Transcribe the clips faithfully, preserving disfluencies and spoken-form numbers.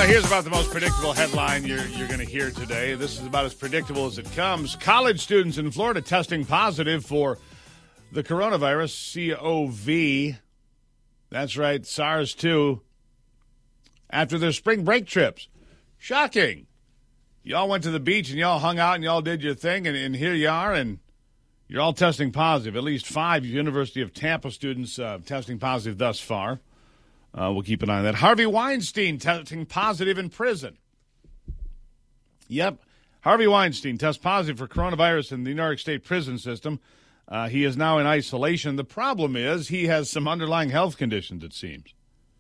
here's about the most predictable headline you're, you're going to hear today. This is about as predictable as it comes. College students in Florida testing positive for the coronavirus, C O V. That's right, SARS two, after their spring break trips. Shocking. Y'all went to the beach and y'all hung out and y'all did your thing, and, and here you are, and you're all testing positive. At least five University of Tampa students uh, testing positive thus far. Uh, we'll keep an eye on that. Harvey Weinstein testing positive in prison. Yep. Harvey Weinstein tests positive for coronavirus in the New York State prison system. Uh, he is now in isolation. The problem is he has some underlying health conditions, it seems.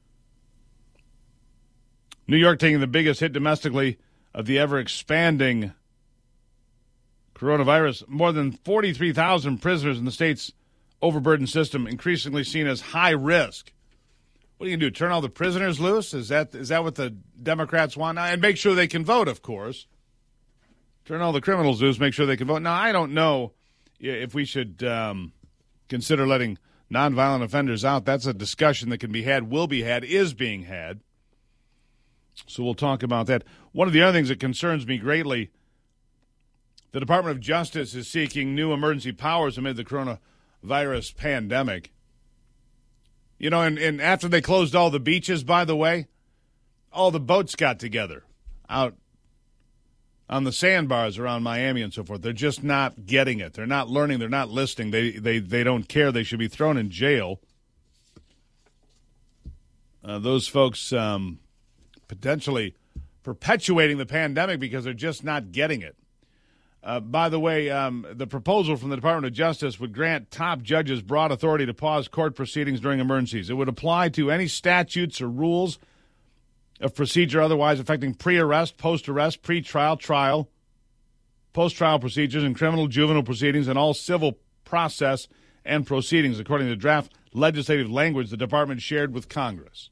New York taking the biggest hit domestically of the ever-expanding coronavirus. More than forty-three thousand prisoners in the state's overburdened system, increasingly seen as high risk. What are you going to do, turn all the prisoners loose? Is that is that what the Democrats want? And make sure they can vote, of course. Turn all the criminals loose, make sure they can vote. Now, I don't know if we should um, consider letting nonviolent offenders out. That's a discussion that can be had, will be had, is being had. So we'll talk about that. One of the other things that concerns me greatly, the Department of Justice is seeking new emergency powers amid the coronavirus pandemic. You know, and, and after they closed all the beaches, by the way, all the boats got together out on the sandbars around Miami and so forth. They're just not getting it. They're not learning. They're not listening. They they, they don't care. They should be thrown in jail. Uh, those folks um, potentially perpetuating the pandemic because they're just not getting it. Uh, by the way, um, the proposal from the Department of Justice would grant top judges broad authority to pause court proceedings during emergencies. It would apply to any statutes or rules of procedure otherwise affecting pre-arrest, post-arrest, pre-trial, trial, post-trial procedures, and criminal juvenile proceedings, and all civil process and proceedings, according to draft legislative language the department shared with Congress.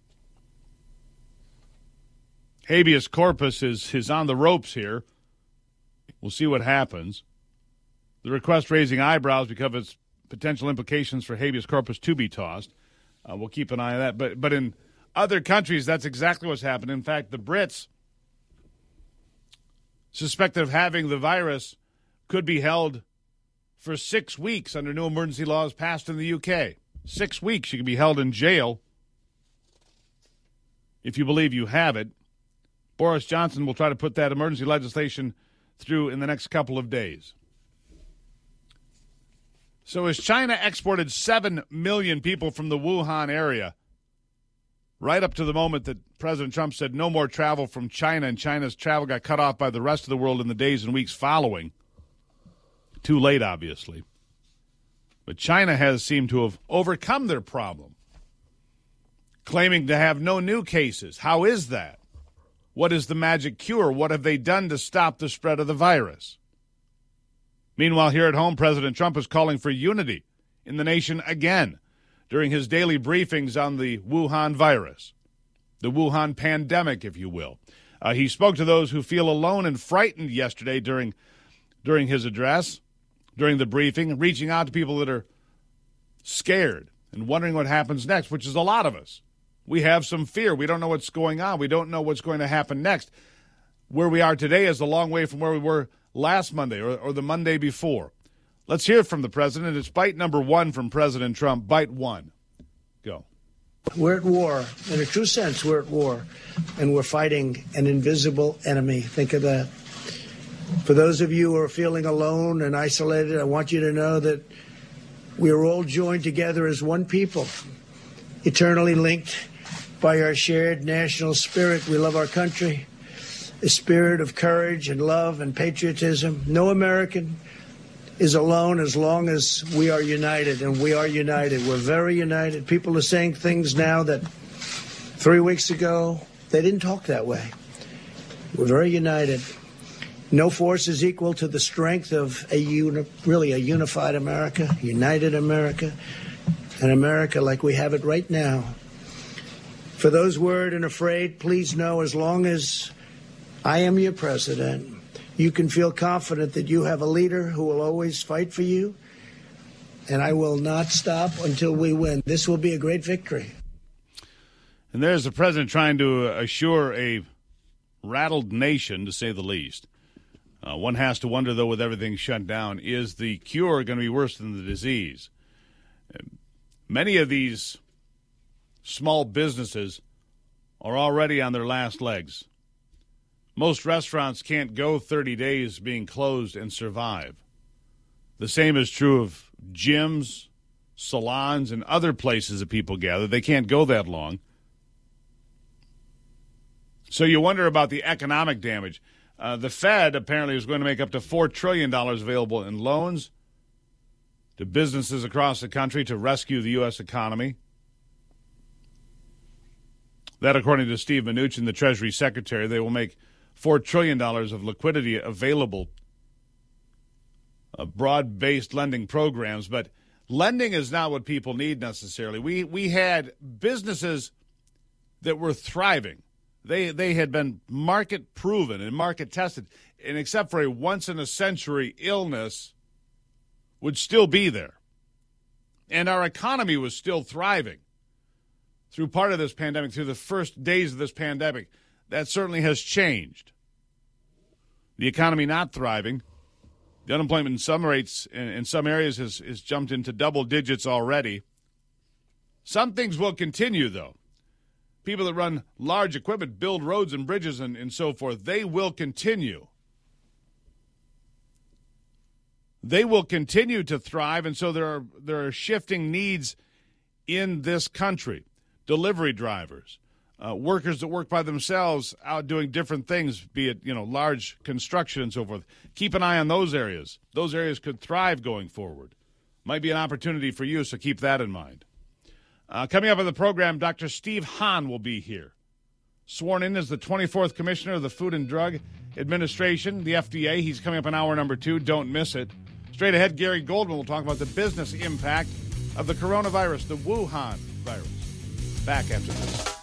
Habeas corpus is, is on the ropes here. We'll see what happens. The request raising eyebrows because of its potential implications for habeas corpus to be tossed. Uh, we'll keep an eye on that. But but in other countries, that's exactly what's happened. In fact, the Brits, suspected of having the virus, could be held for six weeks under new emergency laws passed in the U K. Six weeks you can be held in jail if you believe you have it. Boris Johnson will try to put that emergency legislation through in the next couple of days. So as China exported seven million people from the Wuhan area, right up to the moment that President Trump said no more travel from China, and China's travel got cut off by the rest of the world in the days and weeks following. Too late, obviously. But China has seemed to have overcome their problem, claiming to have no new cases. How is that? What is the magic cure? What have they done to stop the spread of the virus? Meanwhile, here at home, President Trump is calling for unity in the nation again during his daily briefings on the Wuhan virus, the Wuhan pandemic, if you will. Uh, he spoke to those who feel alone and frightened yesterday during, during his address, during the briefing, reaching out to people that are scared and wondering what happens next, which is a lot of us. We have some fear. We don't know what's going on. We don't know what's going to happen next. Where we are today is a long way from where we were last Monday or, or the Monday before. Let's hear from the president. It's bite number one from President Trump. Bite one. Go. We're at war. In a true sense, we're at war. And we're fighting an invisible enemy. Think of that. For those of you who are feeling alone and isolated, I want you to know that we are all joined together as one people, eternally linked by our shared national spirit. We love our country, a spirit of courage and love and patriotism. No American is alone as long as we are united, and we are united. We're very united. People are saying things now that three weeks ago, they didn't talk that way. We're very united. No force is equal to the strength of a uni- really a unified America, united America, an America like we have it right now. For those worried and afraid, please know as long as I am your president, you can feel confident that you have a leader who will always fight for you, and I will not stop until we win. This will be a great victory. And there's the president trying to assure a rattled nation, to say the least. Uh, one has to wonder, though, with everything shut down, is the cure going to be worse than the disease? Many of these small businesses are already on their last legs. Most restaurants can't go thirty days being closed and survive. The same is true of gyms, salons, and other places that people gather. They can't go that long. So you wonder about the economic damage. Uh, the Fed apparently is going to make up to four trillion dollars available in loans to businesses across the country to rescue the U S economy. That, according to Steve Mnuchin, the Treasury Secretary, they will make four trillion dollars of liquidity available, uh, broad-based lending programs. But lending is not what people need necessarily. We we had businesses that were thriving. They they had been market proven and market tested, and except for a once in a century illness, would still be there. And our economy was still thriving through part of this pandemic, through the first days of this pandemic. That certainly has changed. The economy not thriving. The unemployment in some rates in, in some areas has, has jumped into double digits already. Some things will continue, though. People that run large equipment, build roads and bridges and, and so forth, they will continue. They will continue to thrive, and so there are there are shifting needs in this country. Delivery drivers, uh, workers that work by themselves out doing different things, be it, you know, large construction and so forth. Keep an eye on those areas. Those areas could thrive going forward. Might be an opportunity for you, so keep that in mind. Uh, coming up on the program, Doctor Steve Hahn will be here. Sworn in as the twenty-fourth Commissioner of the Food and Drug Administration, the F D A. He's coming up in hour number two. Don't miss it. Straight ahead, Gary Goldman will talk about the business impact of the coronavirus, the Wuhan virus. Back after this.